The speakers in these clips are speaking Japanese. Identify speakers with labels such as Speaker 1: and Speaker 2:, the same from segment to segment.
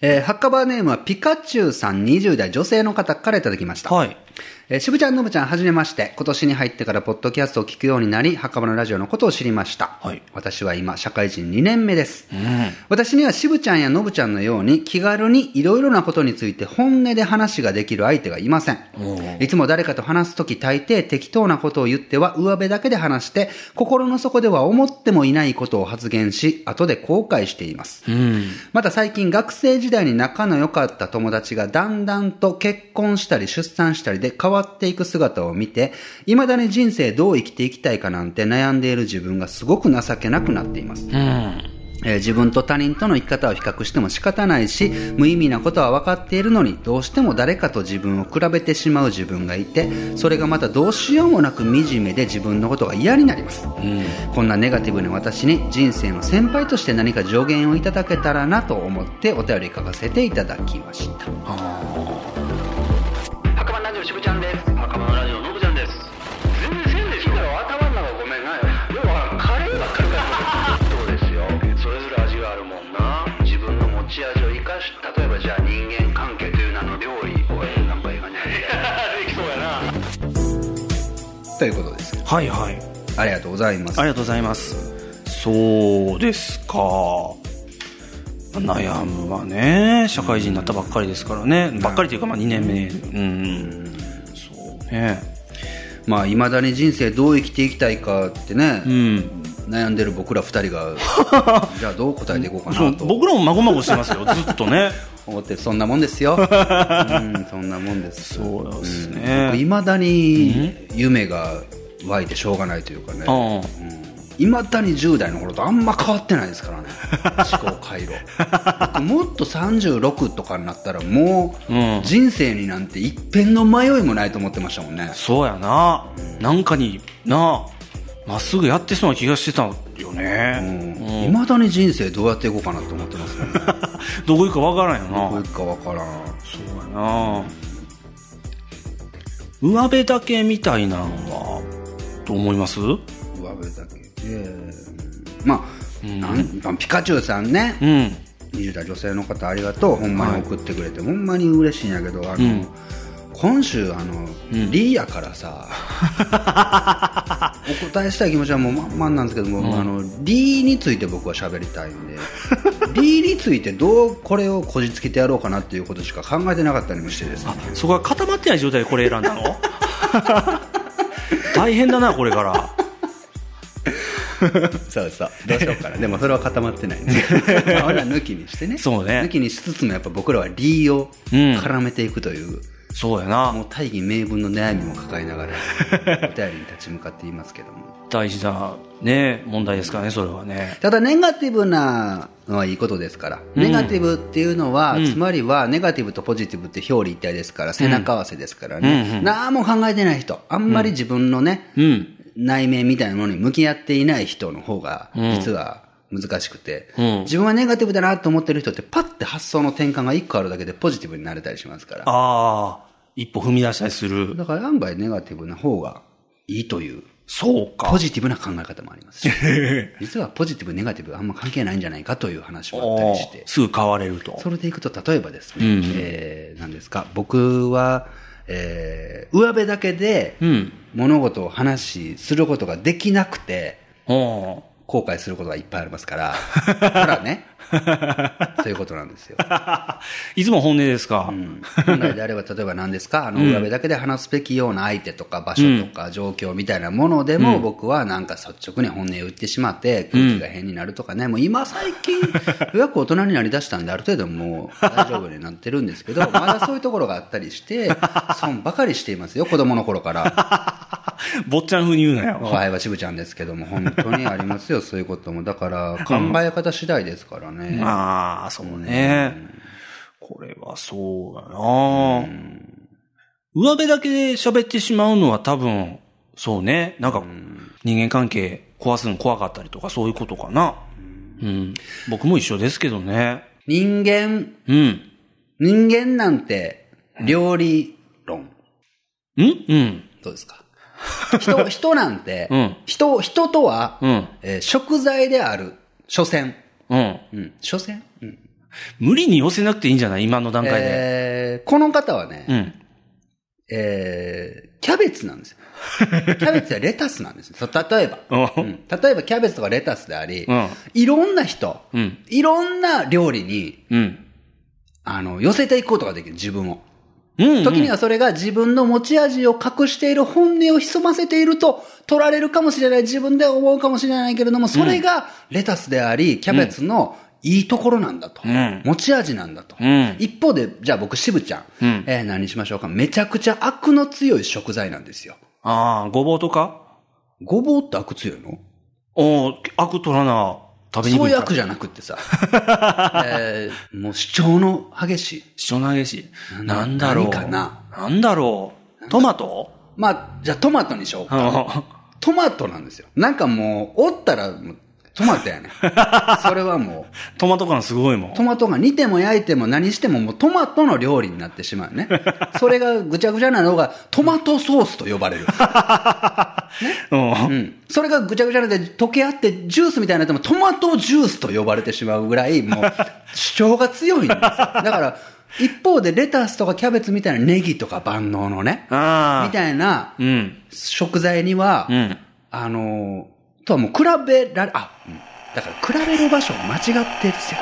Speaker 1: ハッカバーネームはピカチュウさん、20代女性の方からいただきました。
Speaker 2: はい。
Speaker 1: 渋ちゃん、のぶちゃん、はじめまして。今年に入ってからポッドキャストを聞くようになり、ハッカバのラジオのことを知りました。
Speaker 2: はい。
Speaker 1: 私は今、社会人2年目です。私には渋ちゃんやのぶちゃんのように、気軽にいろいろなことについて本音で話ができる相手がいません。いつも誰かと話すとき大抵適当なことを言っては上辺だけで話して、心の底では思ってもいないことを発言し、後で後悔しています。また最近学生時代に仲の良かった友達がだんだんと結婚したり出産したりで変わっていく姿を見て、未だに人生どう生きていきたいかなんて悩んでいる自分がすごく情けなくなっています。自分と他人との生き方を比較しても仕方ないし、無意味なことは分かっているのに、どうしても誰かと自分を比べてしまう自分がいて、それがまたどうしようもなく惨めで自分のことが嫌になります。こんなネガティブな私に人生の先輩として何か助言をいただけたらなと思ってお便り書かせていただきました。
Speaker 3: 墓場ラジオしぶちゃんです。墓場ラジオのぶちゃんです。全然せんでしょ。頭の中ごめんな。要はカレーばっかりかそうですよ。それぞれ味があるもんな。自分の持ち味を生かし、例えばじゃあ人間関係という名の料理を何倍かねできそうやな
Speaker 1: ということです。
Speaker 2: はいはい。
Speaker 1: ありがとうございます。
Speaker 2: ありがとうございます。そうですか。悩むわね。社会人になったばっかりですからね。ばっかりというか2年目。そうね。
Speaker 1: まあ未だに人生どう生きていきたいかってね、悩んでる僕ら二人がじゃあどう答えていこうかなと。
Speaker 2: 僕らもまごまごしてますよ。ずっとね。
Speaker 1: 思ってそんなもんですよ。そんなもんです。
Speaker 2: そうですね。
Speaker 1: 僕未だに夢が湧いてしょうがないというかね。未だに10代の頃とあんま変わってないですからね。思考回路。僕もっと36とかになったらもう人生になんて一片の迷いもないと思ってましたもんね。
Speaker 2: そうやな。なんかになまっすぐやってそうな気がしてたよね。
Speaker 1: 未だに人生どうやっていこうかなと思ってますもんね。
Speaker 2: どこ行くかわからんよな。
Speaker 1: どこ行くかわからん。
Speaker 2: そうやな。上辺だけみたいなんはどう思います？
Speaker 1: 上辺だけまあ、ピカチュウさんね、20代女性の方ありがとう。ほんまに送ってくれて、ほんまに嬉しいんやけど、今週リーヤからさお答えしたい気持ちはもう満々なんですけども、リーについて僕は喋りたいんでリーについてどうこれをこじつけてやろうかなっていうことしか考えてなかったりもしてですね。
Speaker 2: そこは固まってない状態でこれ選んだの大変だなこれから
Speaker 1: そうそう、どうしようかな。でもそれは固まってないんですけど俺は抜きにしてね。
Speaker 2: そうね。
Speaker 1: 抜きにしつつもやっぱ僕らはリーを絡めていくという、
Speaker 2: そうやな。
Speaker 1: もう大義名分の悩みも抱えながらお便りに立ち向かっていますけども、
Speaker 2: 大事なね問題ですからね、それはね。
Speaker 1: ただネガティブなのはいいことですから、ネガティブっていうのは、つまりはネガティブとポジティブって表裏一体ですから、背中合わせですからね、何も考えてない人、あんまり自分のね、内面みたいなものに向き合っていない人の方が実は難しくて、自分はネガティブだなと思ってる人ってパッて発想の転換が一個あるだけでポジティブになれたりしますから、
Speaker 2: 一歩踏み出したりする。
Speaker 1: だから案外ネガティブな方がいいという、
Speaker 2: そうか、
Speaker 1: ポジティブな考え方もありますし実はポジティブネガティブあんま関係ないんじゃないかという話もあったりして、
Speaker 2: すぐ変われると。
Speaker 1: それでいくと例えばですね、何ですか、僕は上辺だけで物事を話することができなくて、後悔することがいっぱいありますから、ほらね、そういうことなんですよ。
Speaker 2: いつも本音ですか。
Speaker 1: 本来であれば例えば何ですか、上辺だけで話すべきような相手とか場所とか状況みたいなものでも、僕はなんか率直に本音を言ってしまって空気が変になるとかね、もう今最近ようやく大人になりだしたんである程度もう大丈夫になってるんですけどまだそういうところがあったりして損ばかりしていますよ、子供の頃から
Speaker 2: 坊ちゃん風に言うなよ。
Speaker 1: おはよう渋ちゃんですけども、本当にありますよそういうことも。だから考え方次第ですからね。
Speaker 2: そうね。これはそうだな。上辺だけで喋ってしまうのは多分、そうね。なんか、人間関係壊すの怖かったりとかそういうことかな。僕も一緒ですけどね。
Speaker 1: 人間なんて料理論。どうですか。人なんて、人とは、食材である。所詮。所詮
Speaker 2: 無理に寄せなくていいんじゃない今の段階で。
Speaker 1: この方はね、
Speaker 2: うん。
Speaker 1: キャベツなんですよ。キャベツやレタスなんですよ。例えば、例えばキャベツとかレタスであり、いろんな人、いろんな料理に、寄せていくことができる、自分を。時にはそれが自分の持ち味を隠している本音を潜ませていると取られるかもしれない。自分で思うかもしれないけれども、それがレタスであり、キャベツのいいところなんだと。持ち味なんだと。一方で、じゃあ僕、渋ちゃん。何しましょうか。めちゃくちゃアクの強い食材なんですよ。
Speaker 2: ああ、ごぼうとか？
Speaker 1: ごぼうってアク強いの？
Speaker 2: アク取らな、食べにくい。
Speaker 1: そういうアクじゃなくってさ。もう主張の激しい。
Speaker 2: 主張の激しい。なんだろう。
Speaker 1: 何かな。
Speaker 2: なんだろう。トマト？
Speaker 1: まあ、じゃあトマトにしようか。トマトなんですよ。なんかもう、おったら、トマトやね。それはもう。
Speaker 2: トマト感すごいもん。
Speaker 1: トマトが煮ても焼いても何してももうトマトの料理になってしまうね。それがぐちゃぐちゃなのがトマトソースと呼ばれる。ね、それがぐちゃぐちゃなので溶け合ってジュースみたいになってもトマトジュースと呼ばれてしまうぐらいもう主張が強いんですよ。だから一方でレタスとかキャベツみたいなネギとか万能のね、みたいな食材には、とはもう比べられ、だから比べる場所を間違ってる説。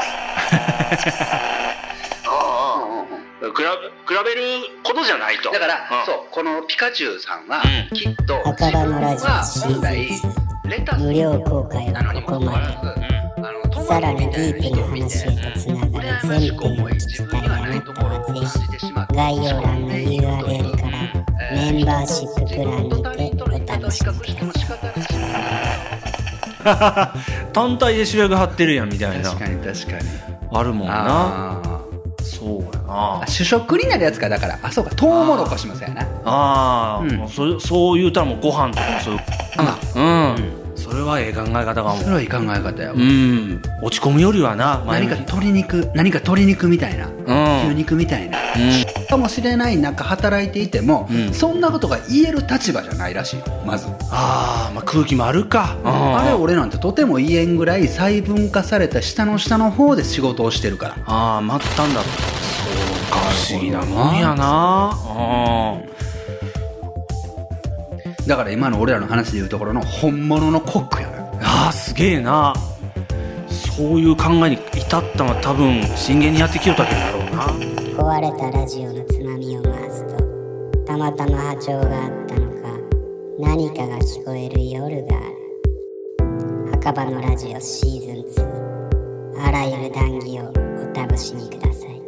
Speaker 3: 比べることじゃないと。
Speaker 1: だから、そう、このピカチュウさんは、きっと、
Speaker 4: 赤羽のラジオシーズン2無料公開はここまで。さらにディープな話へとつながる全編を聞きたいあなたはぜひ概要欄の URL からメンバーシッププランにてお試しください。
Speaker 2: 単体で主役張ってるやんみたいな。
Speaker 1: 確かに確かに。
Speaker 2: あるもんな。そうやな。
Speaker 1: 主食になるやつか。だから、そうか、トウモロコシもそうやな。
Speaker 2: そう言うたらもうご飯とかもそういう。それはええ考え方かも。
Speaker 1: それはいい考え方やわ。
Speaker 2: 落ち込むよりはな、
Speaker 1: 何か鶏肉みたいな、牛肉みたいな、かもしれない中働いていても、そんなことが言える立場じゃないらしいよ、まず。
Speaker 2: まあ空気もあるか。
Speaker 1: あれ俺なんてとても言えんぐらい細分化された下の方で仕事をしてるから。
Speaker 2: 末端だ。そうか、不思議なもんやな。
Speaker 1: だから今の俺らの話でいうところの本物のコックやな。
Speaker 2: すげえな。そういう考えに至ったのは多分真剣にやってきよったけんだろうな。
Speaker 4: 壊れたラジオのつまみを回すとたまたま波長があったのか何かが聞こえる夜がある。墓場のラジオシーズン2、あらゆる談義をお楽しみください。